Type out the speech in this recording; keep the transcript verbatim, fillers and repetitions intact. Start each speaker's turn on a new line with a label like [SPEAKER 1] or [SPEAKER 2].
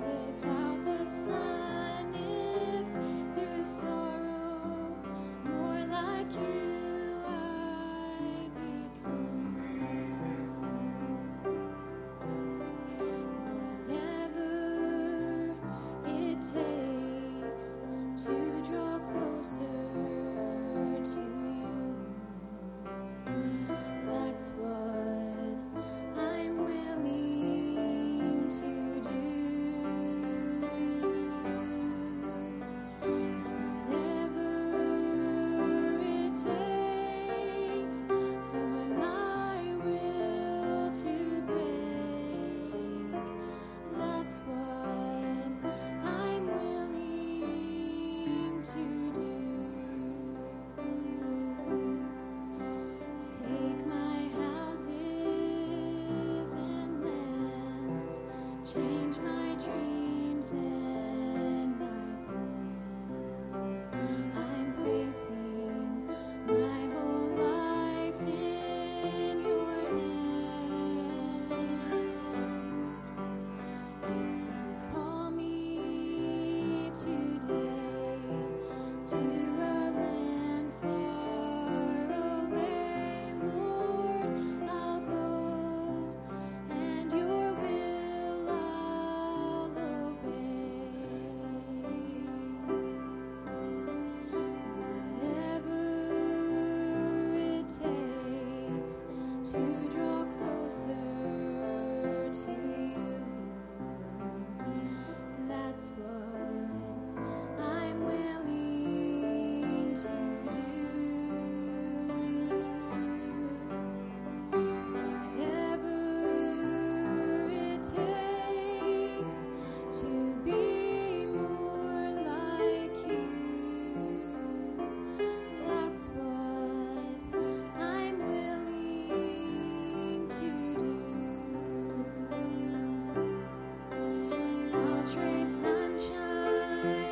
[SPEAKER 1] without the sun, if through sorrow more like you I become. Whatever it takes to draw closer to you, that's what I'm willing to do. Whatever it takes for my will to break, that's what I'm willing to do. Take my houses and lands, change my dreams and my plans. I'm placing my whole life in your hands. If you call me today to a land far away, Lord, I'll go, and your will I'll obey. Whatever it takes to draw closer to you, that's what I'm willing to do. Whatever it takes to be more like you, that's what I'm willing to do. I'll trade sunshine